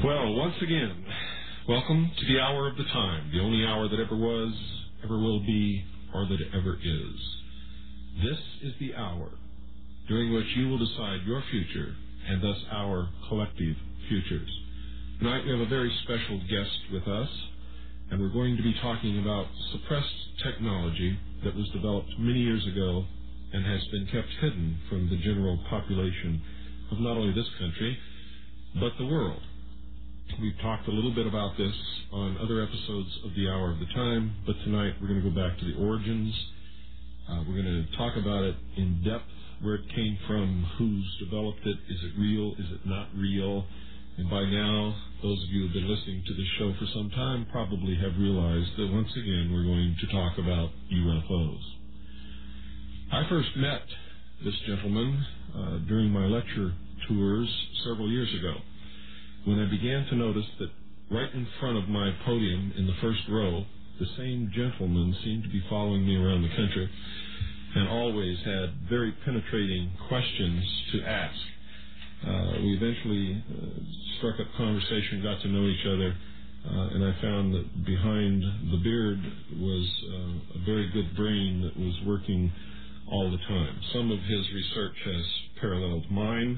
Well, once again, welcome to the hour of the time, the only hour that ever was, ever will be, or that ever is. This is the hour during which you will decide your future and thus our collective futures. Tonight we have a very special guest with us, and we're going to be talking about suppressed technology that was developed many years ago and has been kept hidden from the general population of not only this country, but the world. We've talked a little bit about this on other episodes of the Hour of the Time, but tonight we're going to go back to the origins. We're going to talk about it in depth, where it came from, who's developed it, is it real, is it not real? And by now, those of you who have been listening to this show for some time probably have realized that once again we're going to talk about UFOs. I first met this gentleman during my lecture tours several years ago, when I began to notice that right in front of my podium in the first row, the same gentleman seemed to be following me around the country and always had very penetrating questions to ask. We eventually struck up conversation, got to know each other, and I found that behind the beard was a very good brain that was working all the time. Some of his research has paralleled mine,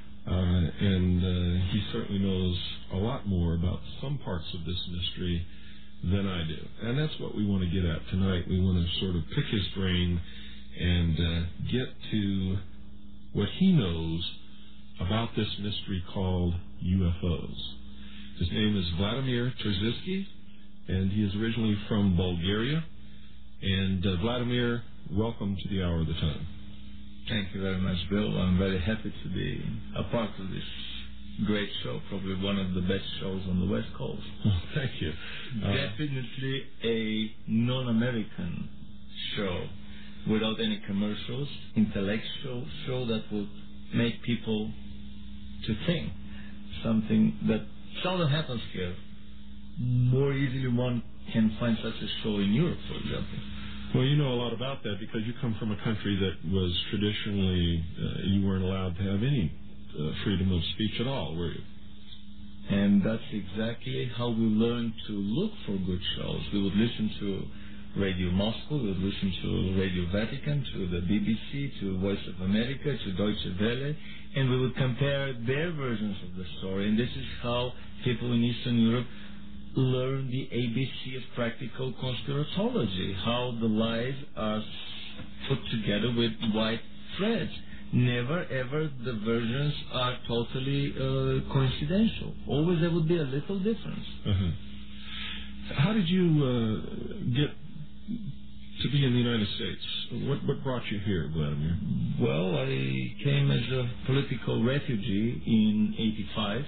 and he certainly knows a lot more about some parts of this mystery than I do. And that's what we want to get at tonight. We want to sort of pick his brain and get to what he knows about this mystery called UFOs. His name is Vladimir Terziski, and he is originally from Bulgaria. And Vladimir, welcome to the Hour of the Time. Thank you very much, Bill. I'm very happy to be a part of this great show, probably one of the best shows on the West Coast. Thank you. Definitely a non-American show without any commercials, intellectual show that would make people to think, something that seldom happens here. More easily one can find such a show in Europe, for example. Well, you know a lot about that because you come from a country that was traditionally, you weren't allowed to have any freedom of speech at all, were you? And that's exactly how we learned to look for good shows. We would listen to Radio Moscow, we would listen to Radio Vatican, to the BBC, to Voice of America, to Deutsche Welle, and we would compare their versions of the story. And this is how people in Eastern Europe learn the ABC of practical conspiratology, how the lies are put together with white threads. Never ever the versions are totally coincidental. Always there would be a little difference. Uh-huh. How did you get to be in the United States? What brought you here, Vladimir? Well, I came as a political refugee in '85.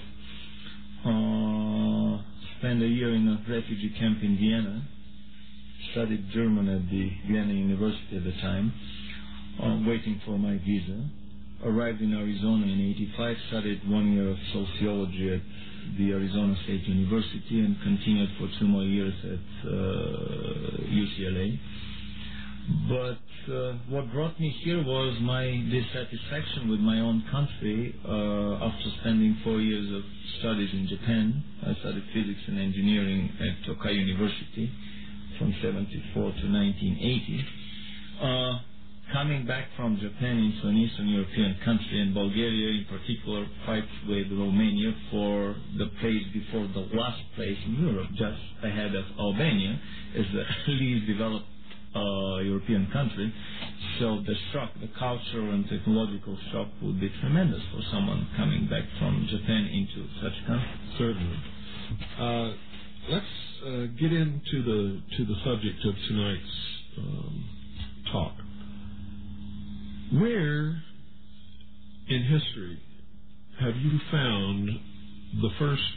Spent a year in a refugee camp in Vienna, studied German at the Vienna University at the time, waiting for my visa. Arrived in Arizona in '85, studied 1 year of sociology at the Arizona State University and continued for 2 more years at UCLA. But what brought me here was my dissatisfaction with my own country after spending 4 years of studies in Japan. I studied physics and engineering at Tokai University from '74 to 1980. Coming back from Japan into an Eastern European country, and Bulgaria in particular fights with Romania for the place before the last place in Europe, just ahead of Albania, as the least developed European country. So the shock, the cultural and technological shock would be tremendous for someone coming back from Japan into such a country. Certainly. Let's get into the subject of tonight's talk. Where in history have you found the first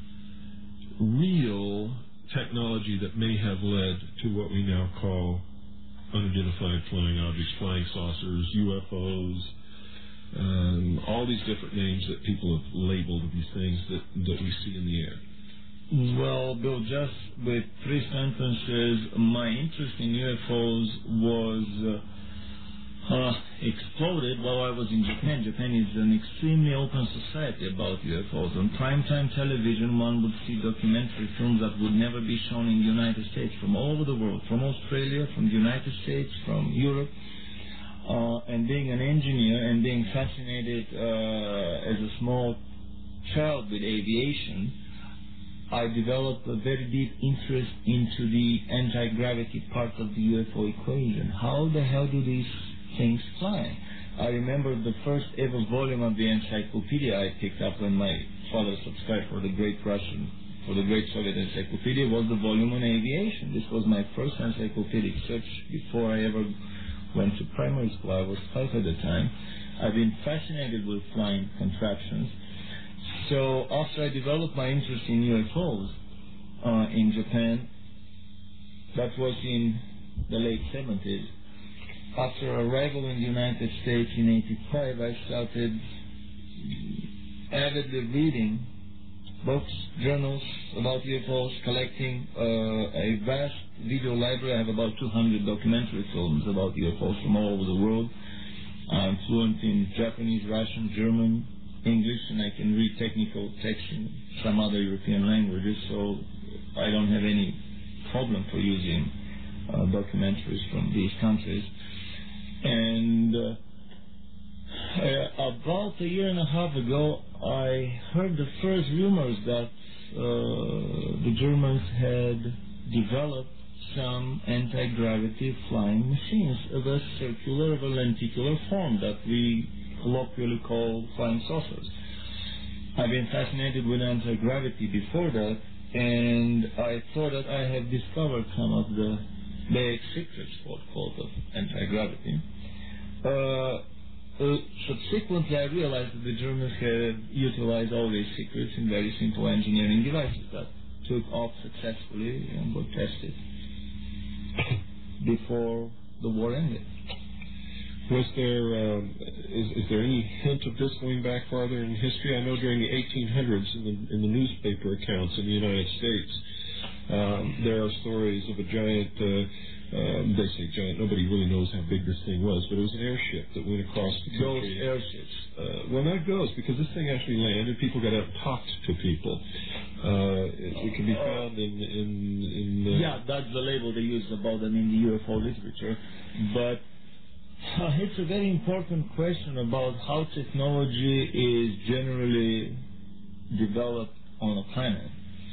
real technology that may have led to what we now call unidentified flying objects, flying saucers, UFOs, all these different names that people have labeled these things that we see in the air? Well, Bill, just with 3 sentences, my interest in UFOs was exploded while I was in Japan. Japan is an extremely open society about UFOs. On primetime television, one would see documentary films that would never be shown in the United States, from all over the world, from Australia, from the United States, from Europe. And being an engineer and being fascinated as a small child with aviation, I developed a very deep interest into the anti-gravity part of the UFO equation. How the hell do these things fly? I remember the first ever volume of the encyclopedia I picked up when my father subscribed for the Great Soviet Encyclopedia was the volume on aviation. This was my first encyclopedic search before I ever went to primary school. I was 5 at the time. I've been fascinated with flying contraptions. So after I developed my interest in UFOs in Japan, that was in the late 70s. After arrival in the United States in 85, I started avidly reading books, journals about UFOs, collecting a vast video library. I have about 200 documentary films about UFOs from all over the world. I'm fluent in Japanese, Russian, German, English, and I can read technical text in some other European languages, so I don't have any problem for using documentaries from these countries. And about a year and a half ago, I heard the first rumors that the Germans had developed some anti-gravity flying machines of a circular, of a lenticular form that we colloquially call flying saucers. I've been fascinated with anti-gravity before that, and I thought that I had discovered some of the big secrets, quote, of anti-gravity. Subsequently, I realized that the Germans had utilized all these secrets in very simple engineering devices that took off successfully and were tested before the war ended. Was there, is there any hint of this going back farther in history? I know during the 1800s in the newspaper accounts in the United States, there are stories of a giant, they say giant, nobody really knows how big this thing was, but it was an airship that went across the country. Ghost airships. Well, not ghosts, because this thing actually landed. People got out and talked to people. It can be found in yeah, that's the label they use about them in the UFO literature. But it's a very important question about how technology is generally developed on a planet.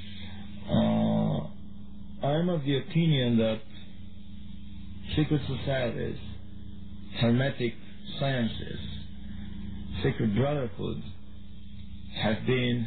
I'm of the opinion that secret societies, hermetic sciences, secret brotherhoods have been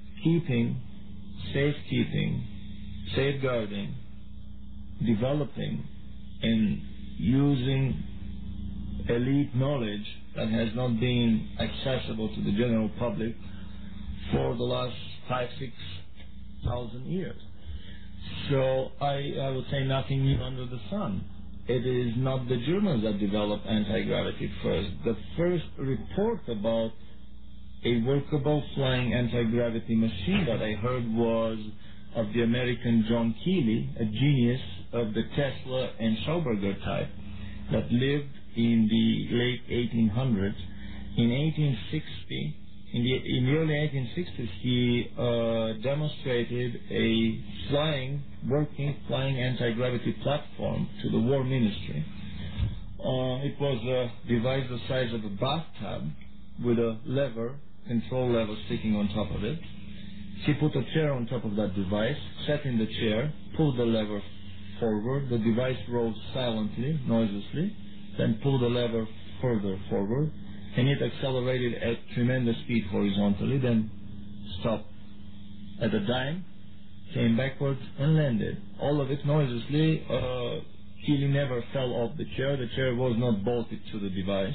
safekeeping, safeguarding, developing, and using elite knowledge that has not been accessible to the general public for the last 5,000-6,000 years. So I would say nothing new under the sun. It is not the Germans that developed anti-gravity first. The first report about a workable flying anti-gravity machine that I heard was of the American John Keely, a genius of the Tesla and Schauberger type, that lived in the late 1800s. In 1860, in the early 1860s, he demonstrated a working flying anti-gravity platform to the War Ministry. It was a device the size of a bathtub with a control lever sticking on top of it. He put a chair on top of that device, sat in the chair, pulled the lever forward. The device rose silently, noiselessly, then pulled the lever further forward, and it accelerated at tremendous speed horizontally, then stopped at a dime, came backwards, and landed. All of it noiselessly. Keely never fell off the chair. The chair was not bolted to the device.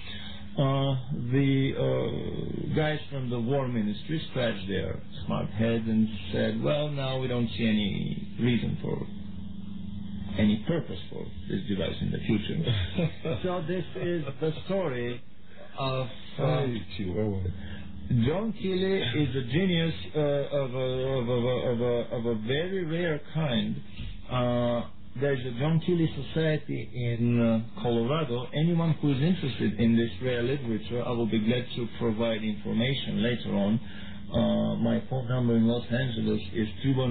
The guys from the War Ministry scratched their smart heads and said, well, now we don't see any reason for any purpose for this device in the future. So this is the story of John Keely is a genius of a very rare kind. there's a John Keeley Society in Colorado. Anyone who is interested in this rare literature, I will be glad to provide information later on. My phone number in Los Angeles is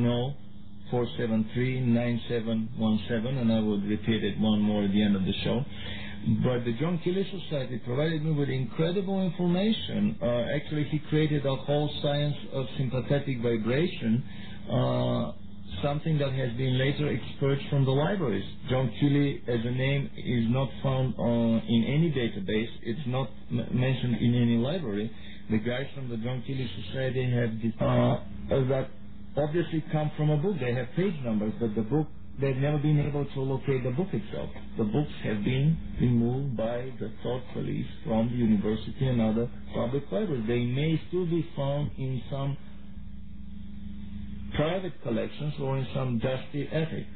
310-473-9717, and I will repeat it one more at the end of the show. But the John Keeley Society provided me with incredible information. Actually, he created a whole science of sympathetic vibration, something that has been later expurged from the libraries. John Keeley as a name is not found in any database. It's not mentioned in any library. The guys from the John Keeley Society have that obviously come from a book. They have page numbers, but the book, they've never been able to locate the book itself. The books have been removed by the thought police from the university and other public libraries. They may still be found in some private collections or in some dusty attic.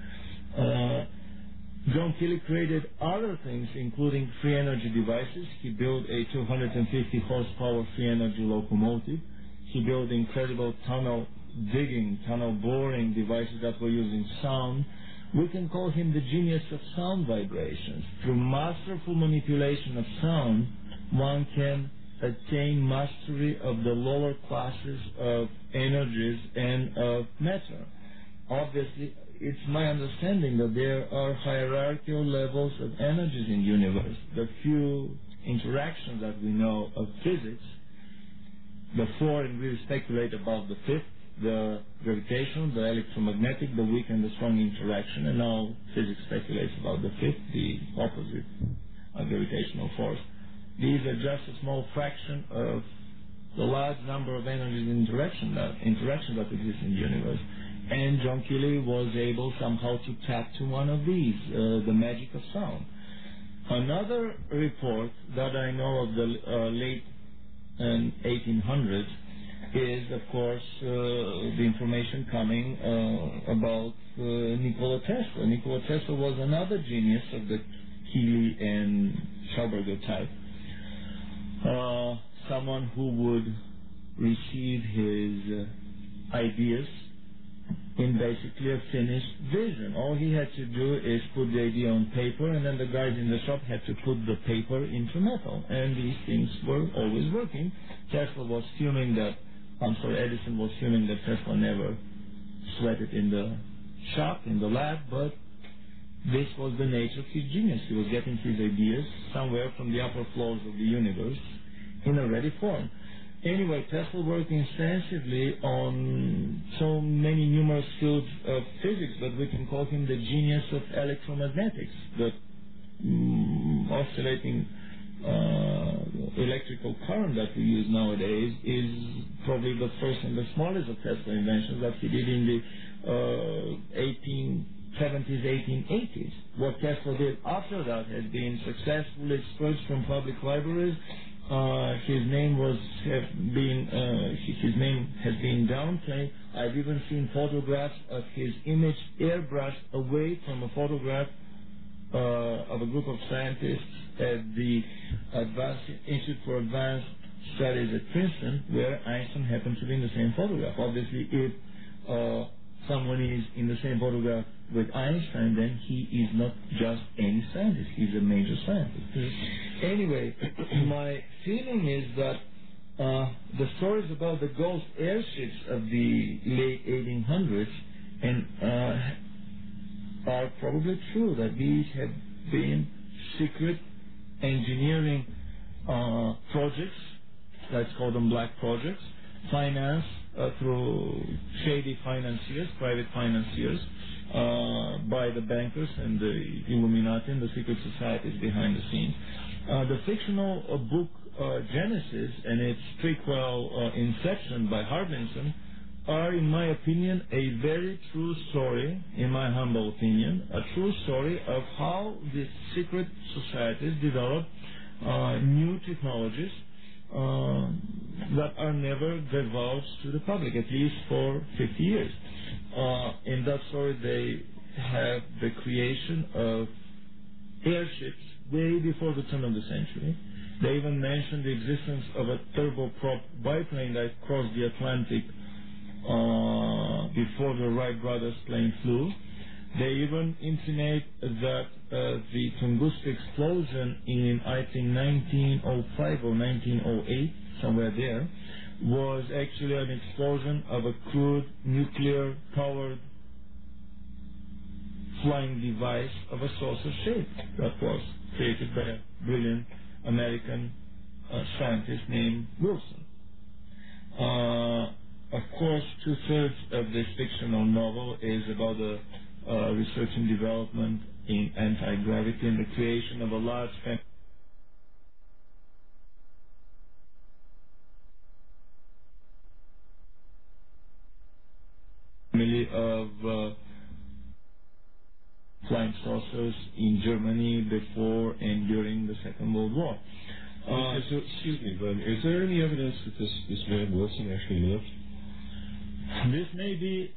John Keeley created other things, including free energy devices. He built a 250 horsepower free energy locomotive. He built incredible tunnel digging, tunnel boring devices that were using sound. We can call him the genius of sound vibrations. Through masterful manipulation of sound, one can attain mastery of the lower classes of energies and of matter. Obviously, it's my understanding that there are hierarchical levels of energies in the universe. The few interactions that we know of physics, the four, and we speculate about the fifth, the gravitational, the electromagnetic, the weak and the strong interaction, and now physics speculates about the fifth, the opposite gravitational force. These are just a small fraction of the large number of energies and interactions that exist in the universe. And John Keeley was able somehow to tap to one of these, the magic of sound. Another report that I know of the late 1800s is, of course, the information coming about Nikola Tesla. Nikola Tesla was another genius of the Keeley and Schauberger type. Someone who would receive his ideas in basically a finished vision. All he had to do is put the idea on paper, and then the guys in the shop had to put the paper into metal. And these things were always working. Edison was fuming that Tesla never sweated in the shop, in the lab, but this was the nature of his genius. He was getting his ideas somewhere from the upper floors of the universe in a ready form. Anyway, Tesla worked extensively on so many numerous fields of physics, but we can call him the genius of electromagnetics. The oscillating electrical current that we use nowadays is probably the first and the smallest of Tesla inventions that he did in the 1870s, 1880s. What Tesla did after that has been successfully expurged from public libraries. His name has been downplayed. I've even seen photographs of his image airbrushed away from a photograph of a group of scientists at the Institute for Advanced Studies at Princeton, where Einstein happened to be in the same photograph. Obviously, if someone is in the same photograph with Einstein, then he is not just any scientist. He's a major scientist. Anyway, my feeling is that the stories about the ghost airships of the late 1800s are probably true, that these have been secret engineering projects, let's call them black projects, financed through shady financiers, private financiers, by the bankers and the Illuminati and the secret societies behind the scenes. The fictional book Genesis and its prequel Inception by Harbinson are, in my opinion, a very true story, in my humble opinion, a true story of how the secret societies develop new technologies that are never divulged to the public, at least for 50 years. In that story, they have the creation of airships way before the turn of the century. They even mentioned the existence of a turboprop biplane that crossed the Atlantic before the Wright brothers plane flew. They even intimate that the Tunguska explosion in, I think, 1905 or 1908, somewhere there, was actually an explosion of a crude nuclear-powered flying device of a saucer shape that was created by a brilliant American scientist named Wilson. Of course, 2/3 of this fictional novel is about the research and development in anti-gravity and the creation of a large family of flying saucers in Germany before and during the Second World War. Excuse me, but is there any evidence that this man Wilson actually lived? This may be,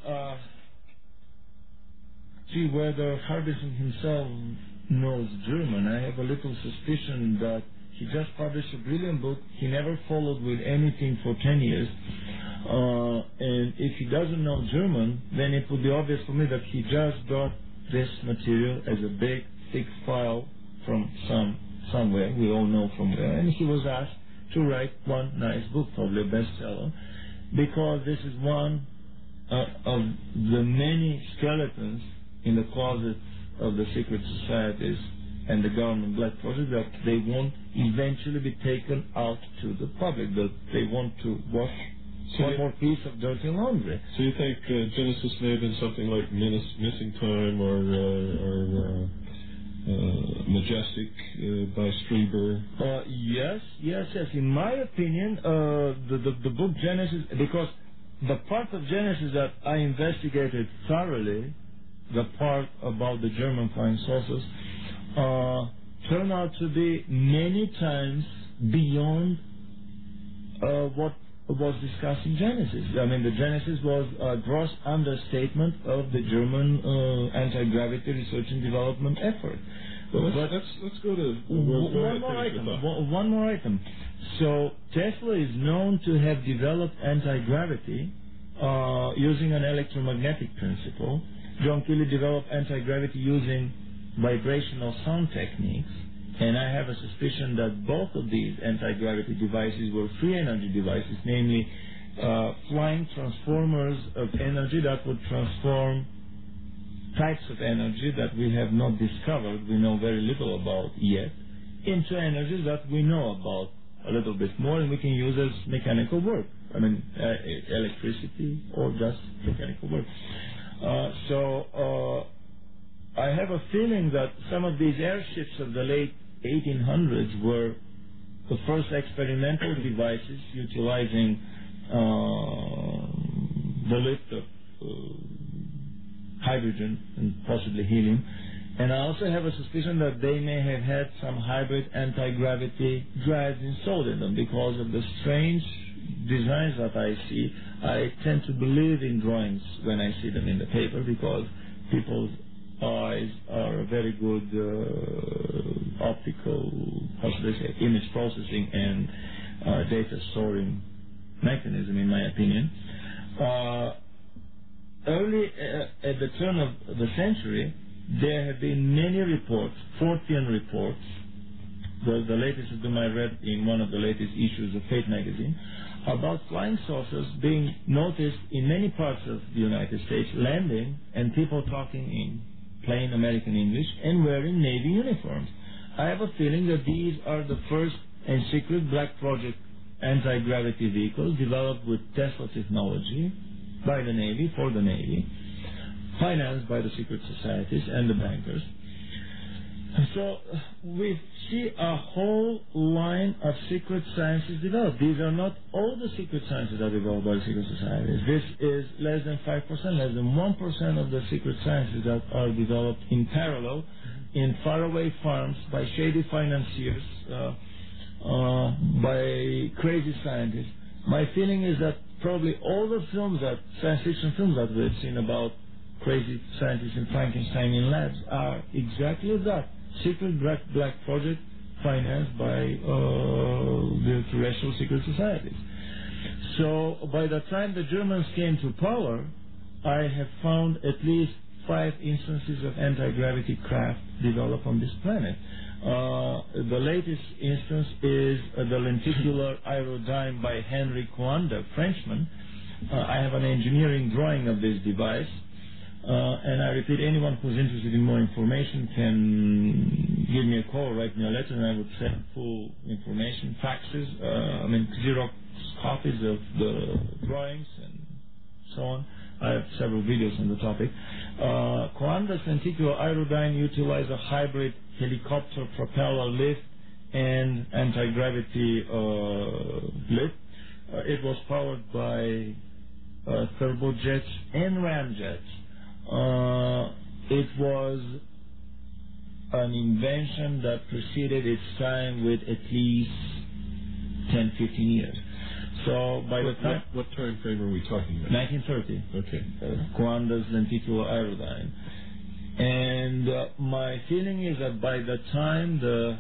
whether Harbison himself knows German. I have a little suspicion that he just published a brilliant book. He never followed with anything for 10 years. And if he doesn't know German, then it would be obvious for me that he just got this material as a big, thick file from somewhere, we all know from where, and he was asked to write one nice book, probably a bestseller, because this is one of the many skeletons in the closets of the secret societies and the government black project that they won't eventually be taken out to the public, that they want to wash one more piece of dirty laundry. So you think Genesis may have been something like Missing Time or Majestic by Strieber? Yes. In my opinion, the book Genesis, because the part of Genesis that I investigated thoroughly, the part about the German flying saucers, turned out to be many times beyond what was discussed in Genesis. I mean, the Genesis was a gross understatement of the German anti-gravity research and development effort. Well, let's go to one more item. So Tesla is known to have developed anti-gravity using an electromagnetic principle. John Keely developed anti-gravity using vibrational sound techniques. And I have a suspicion that both of these anti-gravity devices were free energy devices, namely flying transformers of energy that would transform types of energy that we have not discovered, we know very little about yet, into energies that we know about a little bit more and we can use as mechanical work. I mean, electricity or just mechanical work. So I have a feeling that some of these airships of the late 1800s were the first experimental devices utilizing the lift of hydrogen and possibly helium. And I also have a suspicion that they may have had some hybrid anti-gravity drives installed in them because of the strange designs that I see. I tend to believe in drawings when I see them in the paper because people's eyes are a very good optical, how should I say, image processing and data storing mechanism, in my opinion. Early at the turn of the century, there have been many reports, Fortean reports, the latest of them I read in one of the latest issues of Fate magazine, about flying saucers being noticed in many parts of the United States, landing and people talking in plain American English and wearing Navy uniforms. I have a feeling that these are the first and secret black project anti-gravity vehicles developed with Tesla technology by the Navy, for the Navy, financed by the secret societies and the bankers. And so we see a whole line of secret sciences developed. These are not all the secret sciences that are developed by the secret societies. This is less than 5%, less than 1% of the secret sciences that are developed in parallel in faraway farms by shady financiers, by crazy scientists. My feeling is that probably all the films, that science fiction films that we've seen about crazy scientists in Frankenstein in labs are exactly that. Secret black project financed by the terrestrial secret societies. So by the time the Germans came to power, I have found at least 5 instances of anti-gravity craft developed on this planet. The latest instance is the lenticular aerodyne by Henry Coanda, Frenchman. I have an engineering drawing of this device. And I repeat, anyone who's interested in more information can give me a call, write me a letter, and I would send full information, faxes, Xerox copies of the drawings and so on. I have several videos on the topic. Coanda's lenticular aerodyne utilize a hybrid helicopter propeller lift and anti-gravity lift. It was powered by turbojets and ramjets. It was an invention that preceded its time with at least 10, 15 years. So by the time... What time frame are we talking about? 1930. Okay. Coanda's lenticular aerodyne. And my feeling is that by the time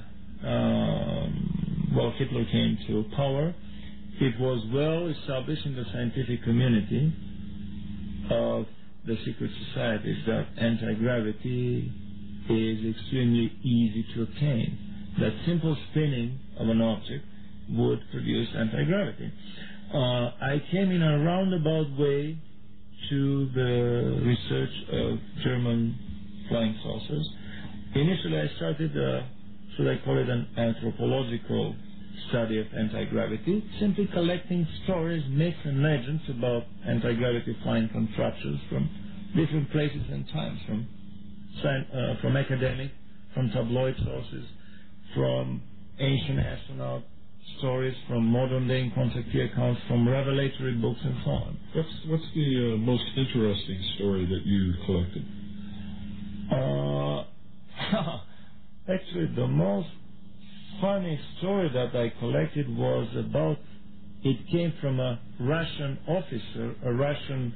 Hitler came to power, it was well established in the scientific community of the secret societies that anti-gravity is extremely easy to obtain. That simple spinning of an object would produce anti-gravity. I came in a roundabout way to the research of German flying saucers. Initially, I started, should I call it an anthropological study of anti-gravity, simply collecting stories, myths, and legends about anti-gravity flying contraptions from different places and times, from academic, from tabloid sources, from ancient astronaut stories, from modern-day contactee accounts, from revelatory books, and so on. What's the most interesting story that you collected? Actually, the most funny story that I collected was about, it came from a Russian officer, a Russian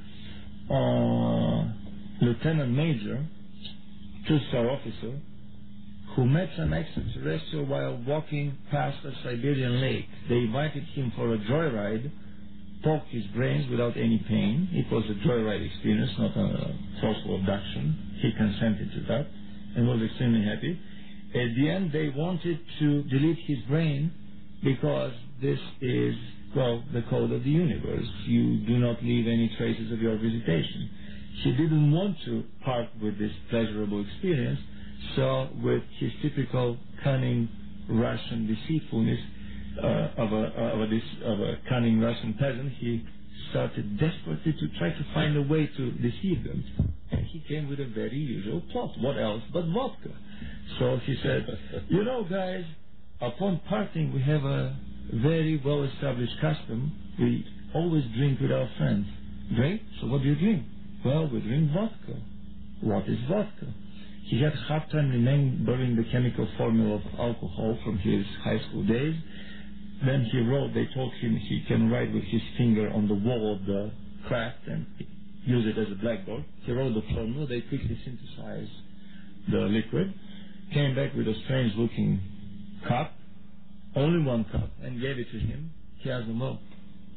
lieutenant major, two-star officer, who met some extraterrestrial while walking past a Siberian lake. They invited him for a joyride, poked his brains without any pain. It was a joyride experience, not a forceful abduction. He consented to that and was extremely happy. At the end, they wanted to delete his brain because this is, the code of the universe. You do not leave any traces of your visitation. He didn't want to part with this pleasurable experience, so with his typical cunning Russian deceitfulness of a cunning Russian peasant, he started desperately to try to find a way to deceive them. And he came with a very usual plot. What else but vodka? So he said, you know, guys, upon parting, we have a very well-established custom. We always drink with our friends. Drink? So what do you drink? Well, we drink vodka. What is vodka? He had a hard time remembering the chemical formula of alcohol from his high school days. Then he wrote, they told him he can write with his finger on the wall of the craft and use it as a blackboard. He wrote the formula. They quickly synthesized the liquid, came back with a strange-looking cup, only one cup, and gave it to him. He asked them, well,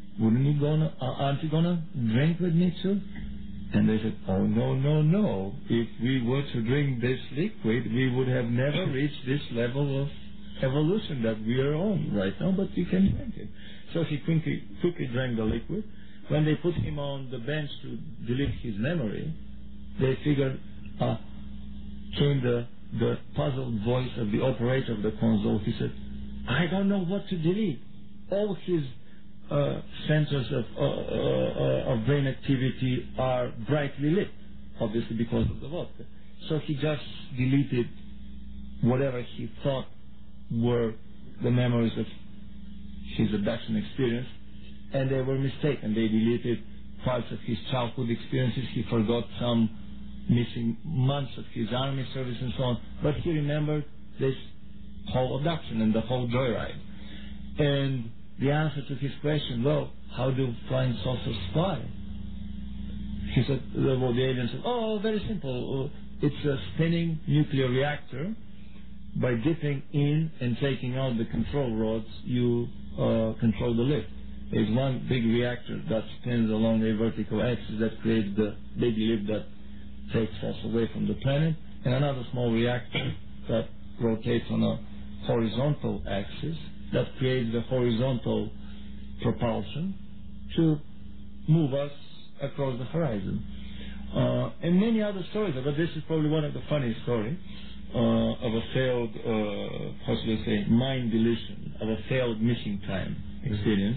aren't you gonna drink with me too? And they said, oh, no. If we were to drink this liquid, we would have never reached this level of evolution that we are on right now, but you can drink it. So he quickly drank the liquid. When they put him on the bench to delete his memory, they figured, came the puzzled voice of the operator of the console. He said, I don't know what to delete. All his centers of brain activity are brightly lit, obviously because of the vodka. So he just deleted whatever he thought were the memories of his abduction experience, and they were mistaken. They deleted parts of his childhood experiences. He forgot some missing months of his army service and so on, but he remembered this whole abduction and the whole joyride. And the answer to his question, well, how do flying saucers fly? He said, the alien said, oh, very simple. It's a spinning nuclear reactor. By dipping in and taking out the control rods, you control the lift. There's one big reactor that spins along a vertical axis that creates the big lift that takes us away from the planet, and another small reactor that rotates on a horizontal axis that creates the horizontal propulsion to move us across the horizon. And many other stories, but this is probably one of the funniest stories of a failed, how should I say, mind deletion, of a failed missing time experience.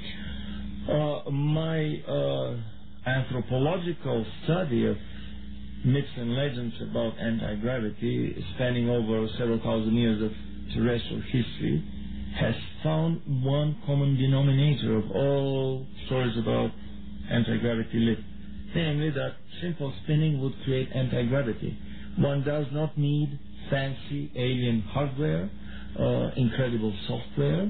My anthropological study of myths and legends about anti-gravity, spanning over several thousand years of terrestrial history, has found one common denominator of all stories about anti-gravity lift, namely that simple spinning would create anti-gravity. One does not need fancy alien hardware, incredible software.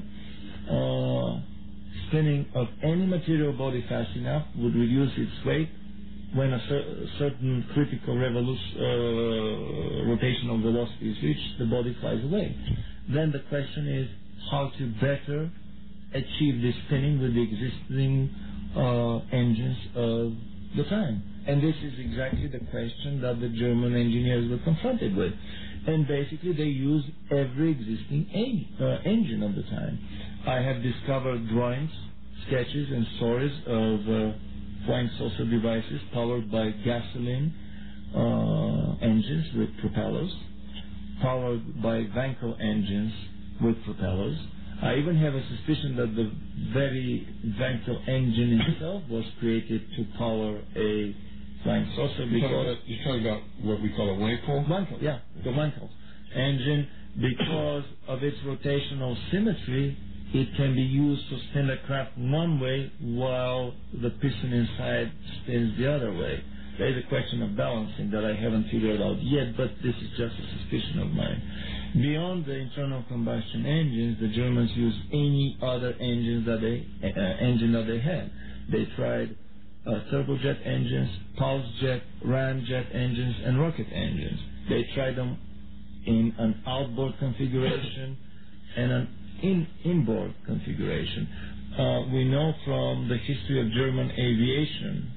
Spinning of any material body fast enough would reduce its weight. When a certain critical rotational velocity is reached, the body flies away. Then the question is how to better achieve this spinning with the existing engines of the time. And this is exactly the question that the German engineers were confronted with. And basically they used every existing engine of the time. I have discovered drawings, sketches, and stories of flying saucer devices powered by gasoline engines with propellers, powered by Wankel engines with propellers. I even have a suspicion that the very Wankel engine itself was created to power a flying saucer because... You're talking about what we call a Wankel? Wankel, yeah, the Wankel engine, because of its rotational symmetry, it can be used to spin the craft one way while the piston inside spins the other way. There is a question of balancing that I haven't figured out yet, but this is just a suspicion of mine. Beyond the internal combustion engines, the Germans used any other engine that they had. They tried turbojet engines, pulse jet, ramjet engines, and rocket engines. They tried them in an outboard configuration and an inboard configuration. We know from the history of German aviation,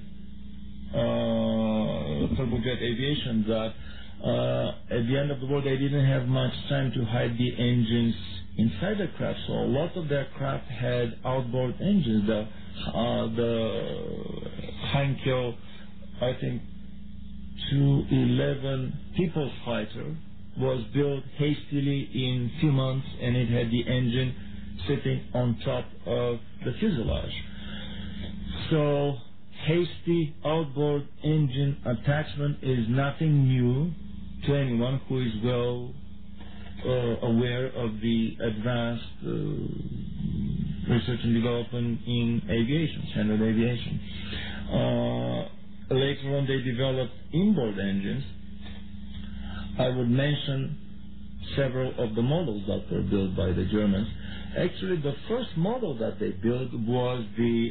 turbojet aviation, that at the end of the war they didn't have much time to hide the engines inside the craft, so a lot of their craft had outboard engines. The Heinkel, I think, 211 People's Fighter was built hastily in a few months, and it had the engine sitting on top of the fuselage. So hasty outboard engine attachment is nothing new to anyone who is well aware of the advanced research and development in aviation, standard aviation. Later on they developed inboard engines. I would mention several of the models that were built by the Germans. Actually, the first model that they built was the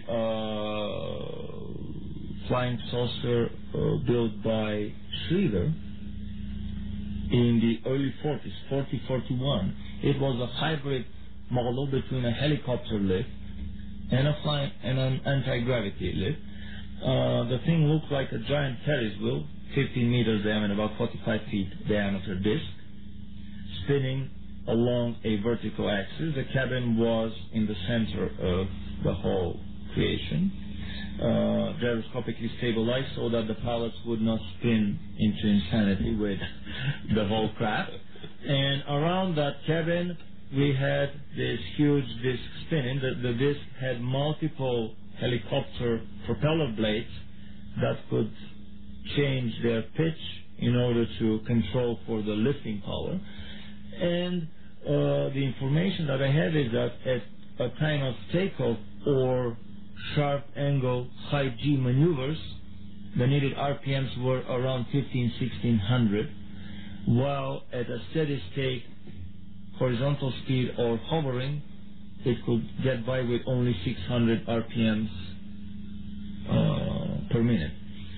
flying saucer built by Schriever in the early 40s, 41. It was a hybrid model between a helicopter lift and an anti-gravity lift. The thing looked like a giant Ferris wheel, 15 meters diameter, about 45 feet diameter disc, spinning along a vertical axis. The cabin was in the center of the whole creation, gyroscopically stabilized so that the pilots would not spin into insanity with the whole craft. And around that cabin we had this huge disc spinning. The disc had multiple helicopter propeller blades that could change their pitch in order to control for the lifting power. And the information that I have is that at a time of takeoff or sharp angle high G maneuvers, the needed RPMs were around 1600, while at a steady state horizontal speed or hovering, it could get by with only 600 RPMs per minute.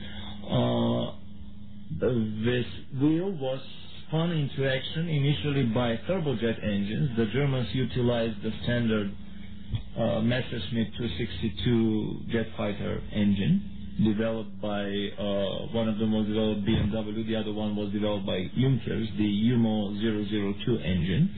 This wheel was spun into action initially by turbojet engines. The Germans utilized the standard Messerschmitt 262 jet fighter engine, developed by, one of them was developed BMW, the other one was developed by Junkers, the UMO 002 engine.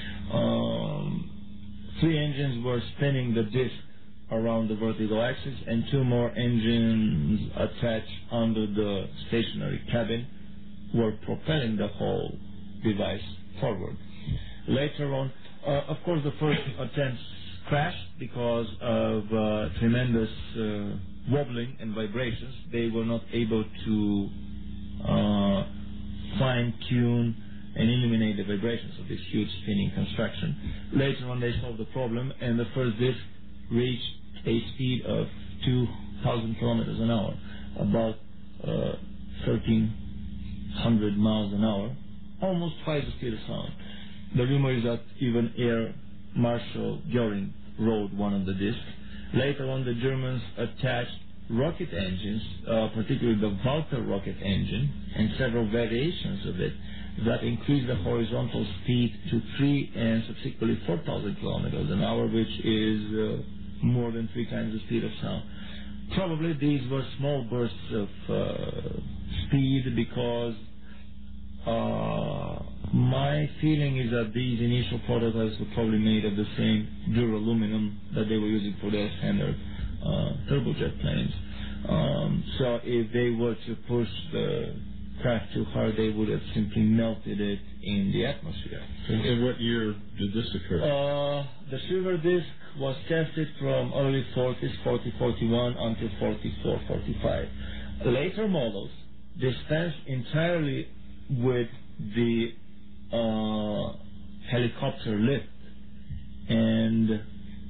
3 engines were spinning the disc around the vertical axis, and 2 more engines attached under the stationary cabin were propelling the whole device forward. Later on, of course, the first attempts crashed because of tremendous wobbling and vibrations. They were not able to fine-tune and eliminate the vibrations of this huge spinning construction. Later on, they solved the problem, and the first disc reached a speed of 2,000 kilometers an hour, about 1,300 miles an hour, almost twice the speed of sound. The rumor is that even Air Marshal Göring rode one of the discs. Later on, the Germans attached rocket engines, particularly the Walter rocket engine, and several variations of it, that increased the horizontal speed to 3 and subsequently 4,000 kilometers an hour, which is more than 3 times the speed of sound. Probably these were small bursts of speed, because my feeling is that these initial prototypes were probably made of the same duraluminum that they were using for their standard turbojet planes. So if they were to push the craft too hard, they would have simply melted it in the atmosphere. In what year did this occur? The silver disc was tested from early 40s, 40-41 until 44-45. Later models dispensed entirely with the helicopter lift and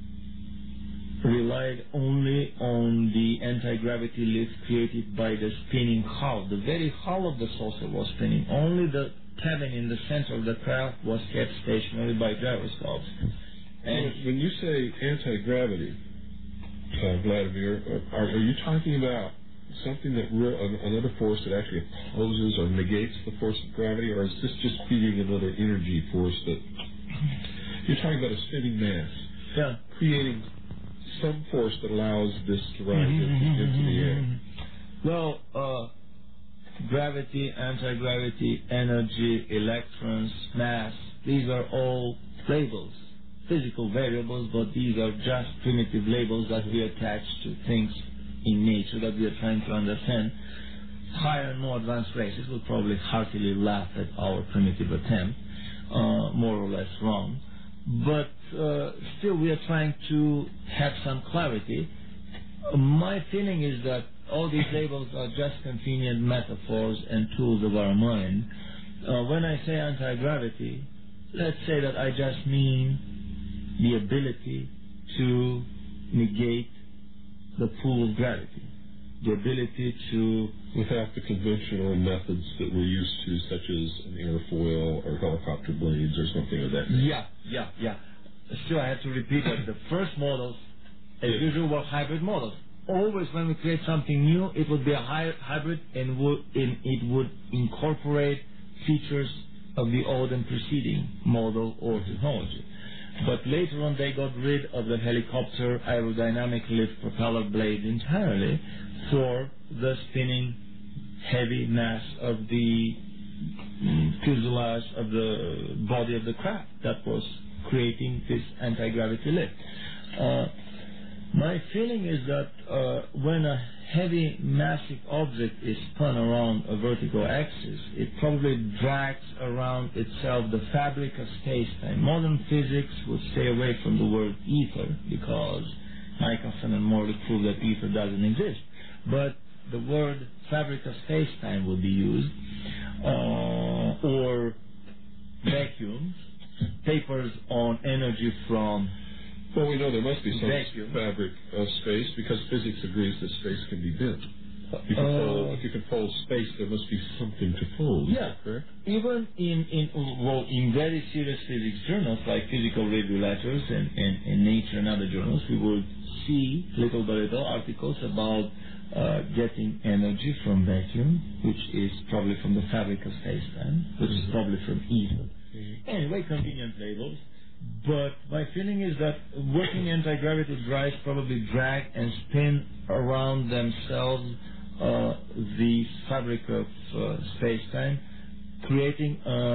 relied only on the anti-gravity lift created by the spinning hull. The very hull of the saucer was spinning. Only the cabin in the center of the craft was kept stationary by gyroscopes. And when you say anti-gravity, Vladimir, are you talking about something that another force that actually opposes or negates the force of gravity, or is this just feeding another energy force that you're talking about a spinning mass, creating some force that allows this to rise into the air? Well, gravity, anti-gravity, energy, electrons, mass, these are all labels, physical variables, but these are just primitive labels that we attach to things in nature that we are trying to understand. Higher and more advanced races will probably heartily laugh at our primitive attempt, more or less wrong. But still, we are trying to have some clarity. My feeling is that all these labels are just convenient metaphors and tools of our mind. When I say anti-gravity, let's say that I just mean the ability to negate the pull of gravity, the ability to... Without the conventional methods that we're used to, such as an airfoil or helicopter blades or something of that nature. Yeah. Still, I have to repeat that the first models, as usual, were hybrid models. Always when we create something new, it would be a hybrid, and it would incorporate features of the old and preceding model or technology. But later on, they got rid of the helicopter aerodynamic lift propeller blade entirely for the spinning heavy mass of the fuselage of the body of the craft that was creating this anti-gravity lift. My feeling is that when a heavy, massive object is spun around a vertical axis, it probably drags around itself the fabric of space-time. Modern physics would stay away from the word ether, because Michelson and Morley proved that ether doesn't exist. But the word fabric of space-time would be used, or vacuums, papers on energy from... Well, we know there must be some vacuum. Fabric of space, because physics agrees that space can be bent. If you can fold space, there must be something to fold. Is that correct? Even in very serious physics journals like Physical Review Letters and Nature and other journals, we would see little by little articles about getting energy from vacuum, which is probably from the fabric of space-time, which is probably from ether. Anyway, convenient labels. But my feeling is that working anti-gravity drives probably drag and spin around themselves the fabric of space-time, creating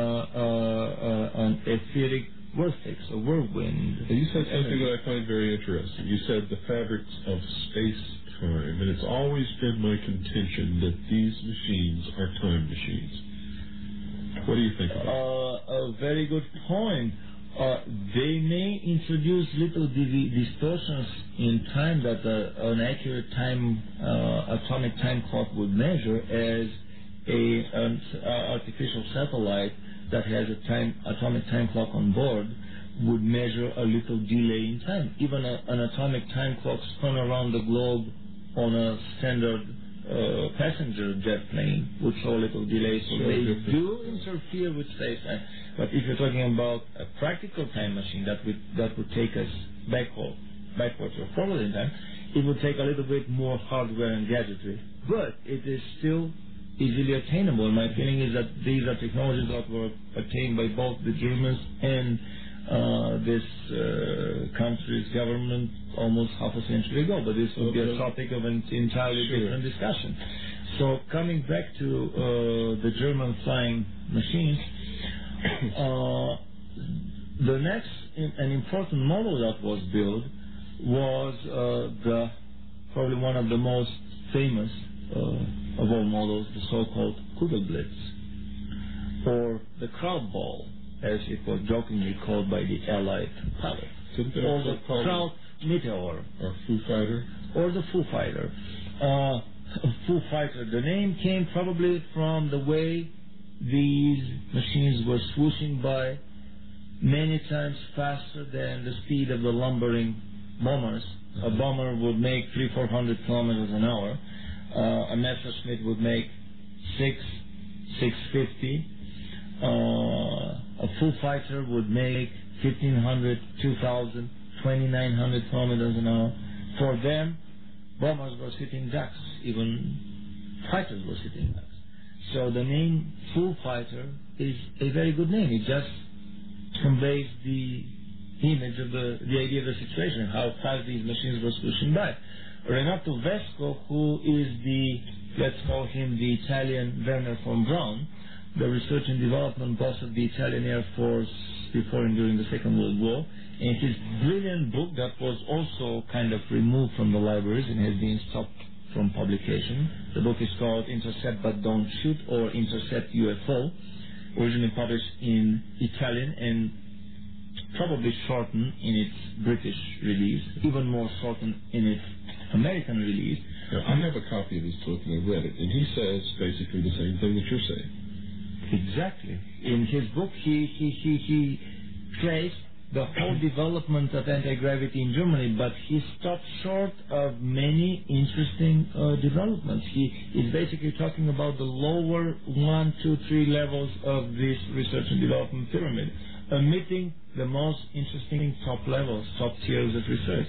an etheric vortex, a whirlwind. You said something that I find very interesting. You said the fabrics of space-time, and it's always been my contention that these machines are time machines. What do you think about that? A very good point. They may introduce little distortions in time that an accurate time, atomic time clock would measure, as an artificial satellite that has a atomic time clock on board would measure a little delay in time. Even an atomic time clock spun around the globe on a standard passenger jet plane would show a little delay, so they do interfere with space-time. But if you're talking about a practical time machine that would take us backwards or forward in time, it would take a little bit more hardware and gadgetry. But it is still easily attainable. And my feeling is that these are technologies that were attained by both the Germans and this country's government almost half a century ago. But this would be a topic of an entirely different discussion. So coming back to the German flying machines, the next an important model that was built was probably one of the most famous of all models, the so-called Kugelblitz, or the crowd ball, as it was jokingly called by the Allied pilots, or the crowd meteor, or Foo Fighter, or the Foo Fighter. Foo Fighter. The name came probably from the way these machines were swooshing by many times faster than the speed of the lumbering bombers. A bomber would make 300-400 kilometers an hour. A Messerschmitt would make 650. A Foo Fighter would make 1,500, 2,000, 2,900 kilometers an hour. For them, bombers were sitting ducks. Even fighters were sitting ducks. So the name Foo Fighter is a very good name. It just conveys the image of the idea of the situation, how fast these machines were swooshing by. Renato Vesco, who is let's call him the Italian Werner von Braun, the research and development boss of the Italian Air Force before and during the Second World War, and his brilliant book that was also kind of removed from the libraries and has been stopped from publication. The book is called Intercept But Don't Shoot, or Intercept UFO, originally published in Italian and probably shortened in its British release, even more shortened in its American release. Yeah, I have a copy of his book and I've read it, and he says basically the same thing that you're saying. Exactly. In his book, he traced the whole development of anti-gravity in Germany, but he stopped short of many interesting developments. He is basically talking about the lower 1, 2, 3 levels of this research and development pyramid, omitting the most interesting top levels, top tiers of research.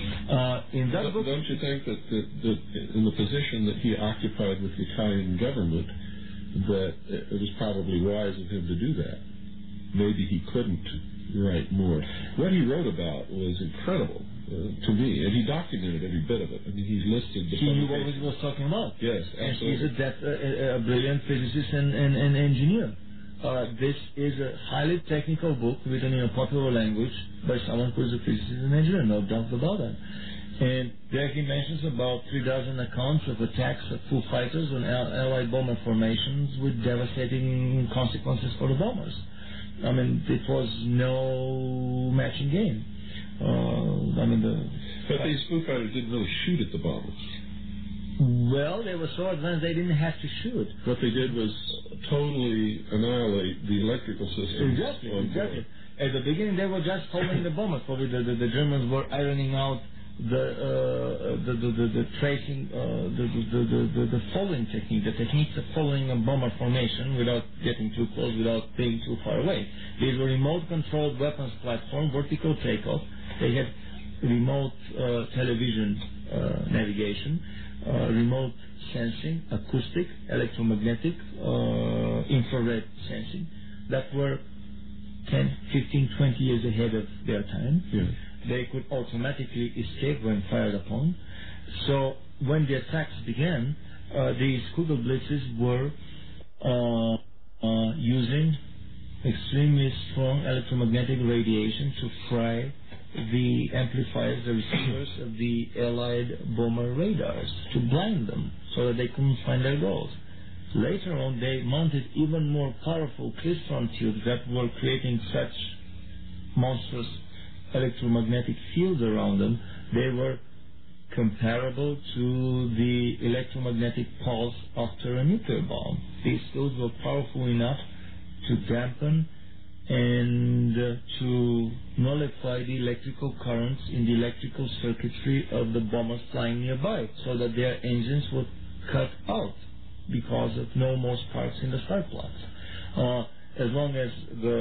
In that book, don't you think that in the position that he occupied with the Italian government, that it was probably wise of him to do that? Maybe he couldn't write more. What he wrote about was incredible to me, and he documented every bit of it. I mean, he's listed the he knew what he was talking about. Yes, absolutely. And he's a brilliant physicist and engineer. This is a highly technical book written in a popular language by someone who is a physicist and engineer, no doubt about that. And there he mentions about 3,000 accounts of attacks of Foo Fighters on Allied bomber formations with devastating consequences for the bombers. I mean, it was no matching game. But these Foo Fighters didn't really shoot at the bombers. Well, they were so advanced they didn't have to shoot. What they did was totally annihilate the electrical system. Exactly. At the beginning, they were just following the bombers. Probably the Germans were ironing out the tracing, the following technique, the techniques of following a bomber formation without getting too close, without being too far away. These were remote-controlled weapons platform, vertical takeoff. They had remote television navigation, remote sensing, acoustic, electromagnetic, infrared sensing, that were 10, 15, 20 years ahead of their time. Yeah. They could automatically escape when fired upon. So when the attacks began, these Kugelblitzes were using extremely strong electromagnetic radiation to fry the amplifiers, the receivers of the Allied bomber radars, to blind them so that they couldn't find their goals. Later on, they mounted even more powerful Klystron tubes that were creating such monstrous electromagnetic fields around them. They were comparable to the electromagnetic pulse after a nuclear bomb. These fields were powerful enough to dampen and to nullify the electrical currents in the electrical circuitry of the bombers flying nearby, so that their engines would cut out because of no more sparks in the spark plugs. As long as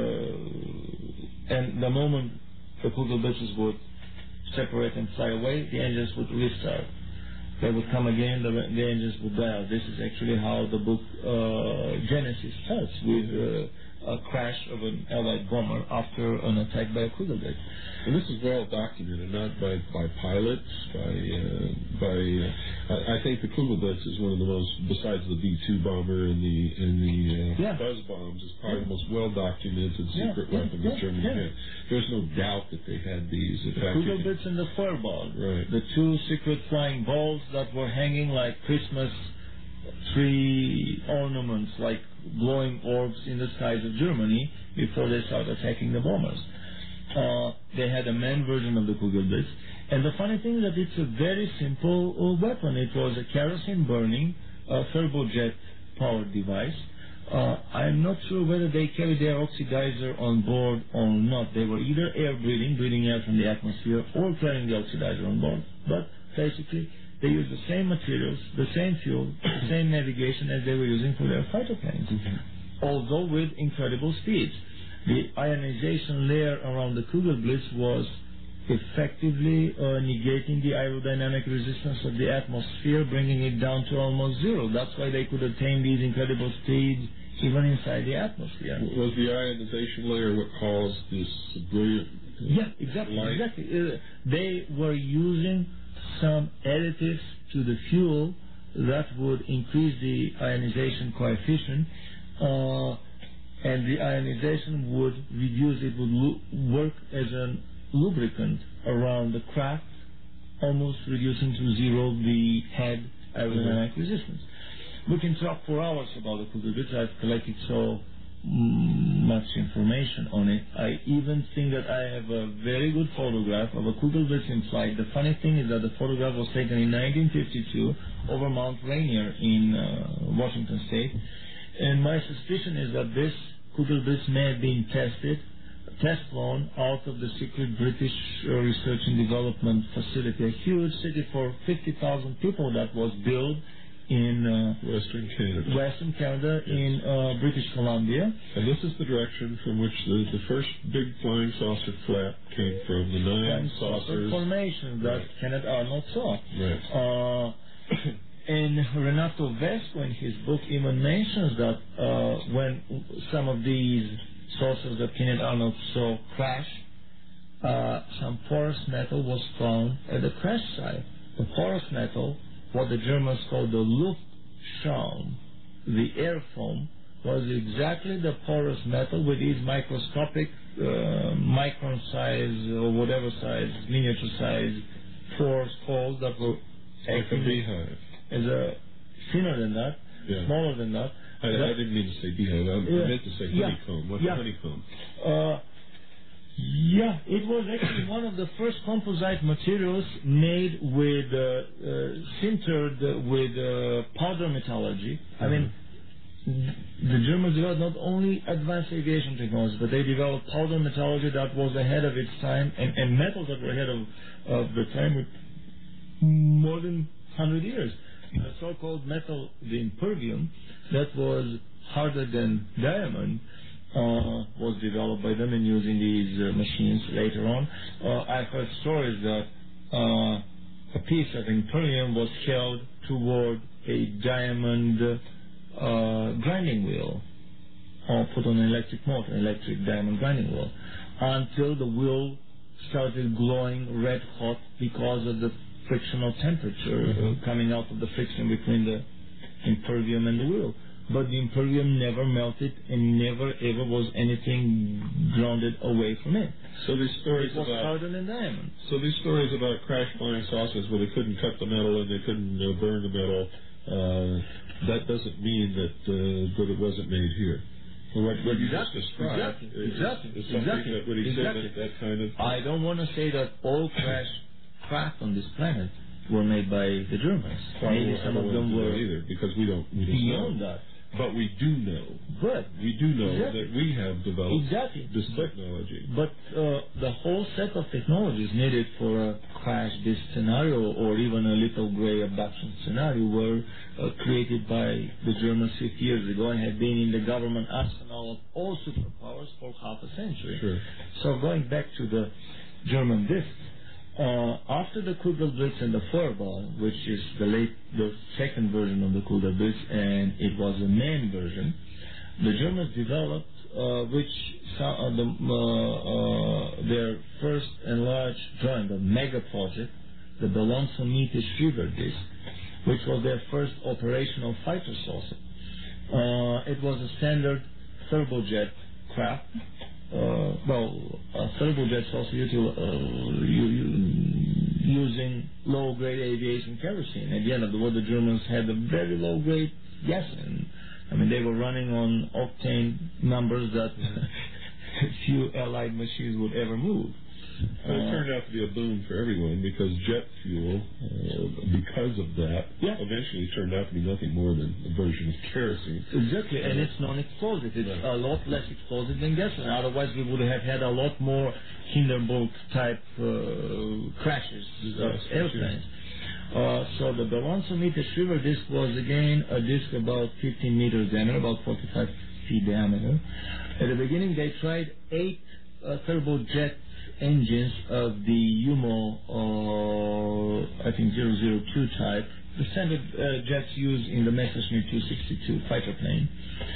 the moment the Kugelblitzes would separate and fly away, the engines would restart. They would come again, the engines would die out. This is actually how the book Genesis starts, with a crash of an Allied bomber after an attack by a Kugelblitz. And this is well documented, not by pilots, I think the Kugelblitz is one of the most, besides the B-2 bomber and the buzz bombs, is probably the most well documented secret weapon that Germany had. There's no doubt that they had these. The Kugelblitz and the Feuerball, right. The two secret flying balls that were hanging like Christmas tree ornaments, like glowing orbs in the skies of Germany before they started attacking the bombers. They had a manned version of the Kugelblitz, and the funny thing is that it's a very simple weapon. It was a kerosene-burning turbojet-powered device. I'm not sure whether they carried their oxidizer on board or not. They were either breathing air from the atmosphere, or carrying the oxidizer on board. But basically, they used the same materials, the same fuel, the same navigation as they were using for their fighter planes, although with incredible speeds. The ionization layer around the Kugelblitz was effectively negating the aerodynamic resistance of the atmosphere, bringing it down to almost zero. That's why they could attain these incredible speeds even inside the atmosphere. Was the ionization layer what caused this brilliant light? Exactly. They were using some additives to the fuel that would increase the ionization coefficient, and the ionization would reduce, it would work as a lubricant around the craft, almost reducing to zero the head aerodynamic resistance. We can talk for hours about the Kugelblitz. I've collected so much information on it. I even think that I have a very good photograph of a Kugelblitz in flight. The funny thing is that the photograph was taken in 1952 over Mount Rainier in Washington State. And my suspicion is that this Kugelblitz may have been test flown out of the secret British research and development facility, a huge city for 50,000 people that was built in Western Canada in British Columbia. And this is the direction from which the first big flying saucer flap came from, the nine saucers formation that Kenneth Arnold saw. Right. And Renato Vesco in his book even mentions that when some of these saucers that Kenneth Arnold saw crash, some porous metal was found at the crash site. The porous metal, what the Germans called the Luftschaum, the air foam, was exactly the porous metal with these microscopic micron size or whatever size, miniature size pores, holes that were like a beehive. As a thinner than that, smaller than that. I didn't mean to say beehive. I meant to say honeycomb. What's a honeycomb? It was actually one of the first composite materials made with sintered with powder metallurgy. I mean, the Germans developed not only advanced aviation technology, but they developed powder metallurgy that was ahead of its time, and metals that were ahead of the time with more than 100 years. The so-called metal, the impervium, that was harder than diamond, was developed by them and using these machines later on. I've heard stories that a piece of impervium was held toward a diamond grinding wheel. put on an electric motor, electric diamond grinding wheel, until the wheel started glowing red hot because of the frictional temperature coming out of the friction between the impervium and the wheel. But the impervium never melted and never ever was anything grounded away from it. So these stories it was hardened in diamond. So these stories about crash flying saucers where they couldn't cut the metal and they couldn't burn the metal, that doesn't mean that it wasn't made here. What you just described is something that would exhibit that kind of... I don't want to say that all craft on this planet were made by the Germans. Maybe some of them were either, because we don't beyond know. that. But we do know. But we do know that we have developed this technology. But the whole set of technologies needed for a crash disk scenario or even a little gray abduction scenario were created by the Germans 50 years ago and have been in the government arsenal of all superpowers for half a century. Sure. So going back to the German discs, after the Kugelblitz and the Feuerball, which is the second version of the Kugelblitz, and it was a main version, the Germans developed their first enlarged drawing, the mega project, the Balancomete Schreiber disc, which was their first operational fighter saucer. It was a standard turbojet craft. A turbojet saucer using low-grade aviation kerosene. At the end of the war, the Germans had a very low-grade gasoline. I mean, they were running on octane numbers that few Allied machines would ever move. Well, it turned out to be a boon for everyone because jet fuel, because of that, eventually turned out to be nothing more than a version of kerosene. Exactly, and it's non-explosive. It's a lot less explosive than gasoline. Otherwise, we would have had a lot more Hindenburg-type crashes of airplanes. So the Balancomete Schreiber disc was, again, a disc about 15 meters diameter, about 45 feet diameter. At the beginning, they tried 8 turbojet engines of the UMO, I think 002 type, the standard jets used in the Messerschmitt 262 fighter plane.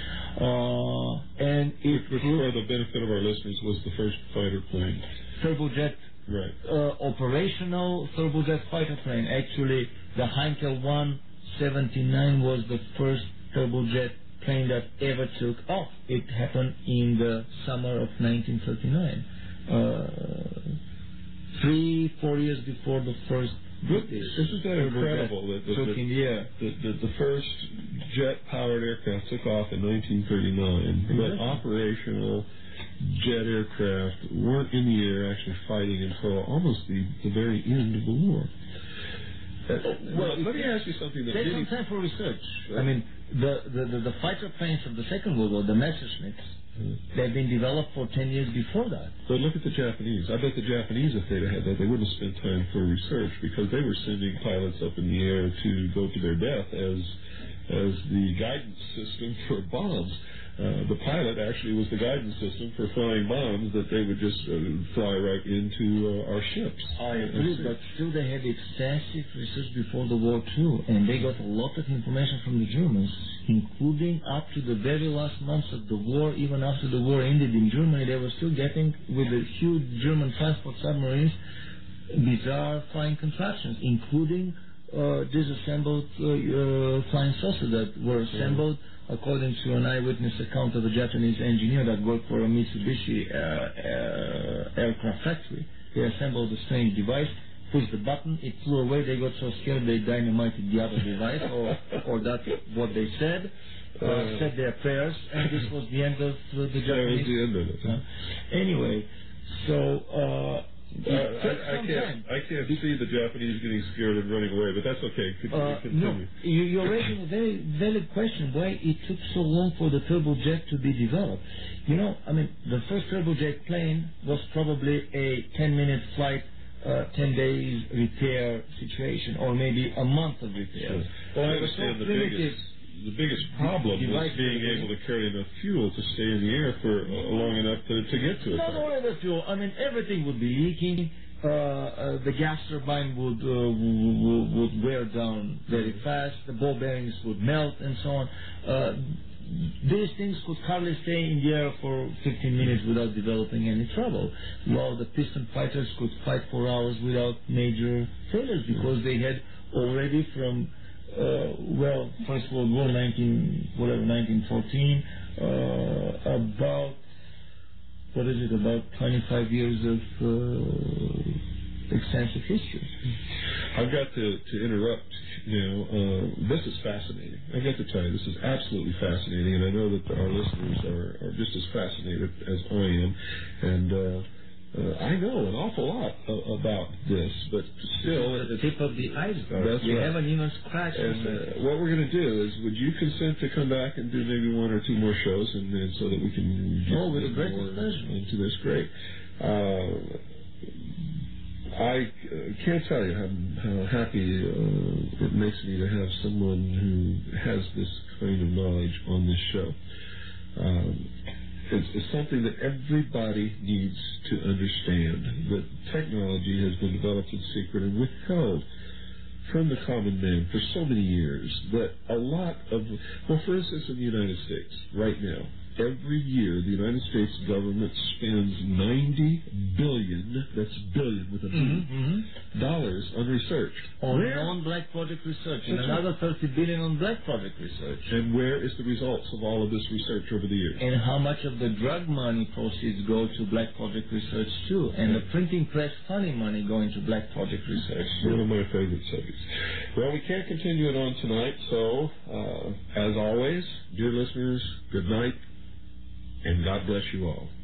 And it which for the benefit of our listeners was the first fighter plane. Turbojet, right? Operational turbojet fighter plane. Actually, the Heinkel 179 was the first turbojet plane that ever took off. It happened in the summer of 1939. 3-4 years before the first British. Isn't that incredible that the first jet-powered aircraft took off in 1939, but operational jet aircraft weren't in the air actually fighting until almost the very end of the war. Well, let me ask you something. Take some time for research. I mean, the fighter planes of the Second World War, the Messerschmitts, they've been developed for 10 years before that. But look at the Japanese. I bet the Japanese, if they'd had that, they wouldn't have spent time for research because they were sending pilots up in the air to go to their death as the guidance system for bombs. The pilot actually was the guidance system for flying bombs that they would just fly right into our ships. I agree, but still they had extensive research before the war too, and they got a lot of information from the Germans, including up to the very last months of the war. Even after the war ended in Germany, they were still getting, with the huge German transport submarines, bizarre flying contraptions, including disassembled flying saucers that were assembled according to an eyewitness account of a Japanese engineer that worked for a Mitsubishi aircraft factory. They assembled a strange device, pushed the button, it flew away. They got so scared they dynamited the other device, or that's what they said. Said their prayers, and this was the end of the Japanese. That was the end of it. Anyway, so. I can't see the Japanese getting scared and running away, but that's okay. Continue. No, you're raising a very valid question. Why it took so long for the turbojet to be developed? You know, I mean, the first turbojet plane was probably a 10-minute flight, 10 days repair situation, or maybe a month of repair. Sure. Well, I understand the biggest problem was being able to carry enough fuel to stay in the air for long enough to get to it. Not only the fuel. I mean, everything would be leaking. the gas turbine would wear down very fast, the ball bearings would melt, and so on. These things could hardly stay in the air for 15 minutes without developing any trouble, while the piston fighters could fight for hours without major failures because they had already from First World War, 1914, about 25 years of extensive history. I've got to interrupt now. This is fascinating. I've got to tell you, this is absolutely fascinating, and I know that our listeners are just as fascinated as I am. And I know an awful lot about this, but still... It's the tip of the iceberg. That's we right. haven't even scratched and, it. what we're going to do is, would you consent to come back and do maybe one or two more shows, and so that we can get with a great more pleasure. into this? Great. I can't tell you how happy it makes me to have someone who has this kind of knowledge on this show. It's something that everybody needs to understand, that technology has been developed in secret and withheld from the common man for so many years that a lot of... Well, for instance, in the United States, right now, every year the United States government spends $90 billion, that's billion with a B, dollars on research. On non-black project research, and another $30 billion on black project research. And where is the results of all of this research over the years? And how much of the drug money proceeds go to black project research too? And the printing press funding money going to black project research too. One of my favorite subjects. Well, we can't continue it on tonight, so as always, dear listeners, good night, and God bless you all.